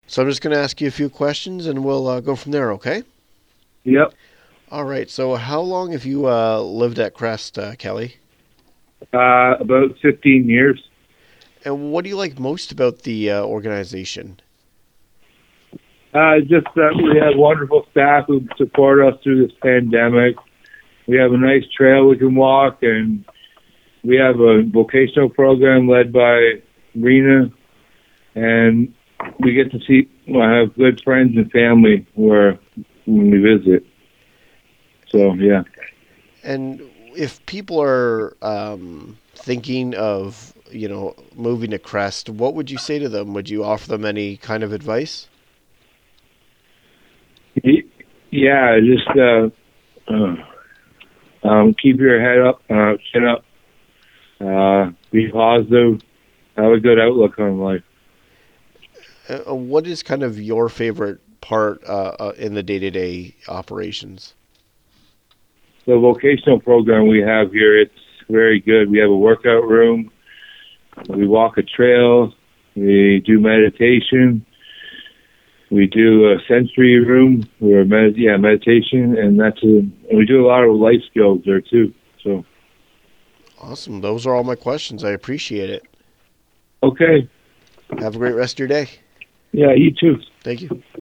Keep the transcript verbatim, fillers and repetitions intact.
So I'm just going to ask you a few questions and we'll uh, go from there, okay? Yep. All right. So how long have you uh, lived at Crest, uh, Kelly? Uh, about fifteen years. And what do you like most about the uh, organization? Uh, just that we have wonderful staff who support us through this pandemic. We have a nice trail we can walk, and we have a vocational program led by Rena, and we get to see, well, have good friends and family where when we visit. So yeah. And if people are um, thinking of, you know, moving to Crest, what would you say to them? Would you offer them any kind of advice? Yeah, just uh, uh, um, keep your head up, uh, chin up, uh, be positive, have a good outlook on life. Uh, what is kind of your favorite part uh, uh, in the day-to-day operations? The vocational program we have here, it's very good. We have a workout room. We walk a trail. We do meditation. We do a sensory room where med- yeah meditation, and that's a, and we do a lot of life skills there too. So Awesome. Those are all my questions. I appreciate it. okay, Have a great rest of your day. yeah, you too. Thank you.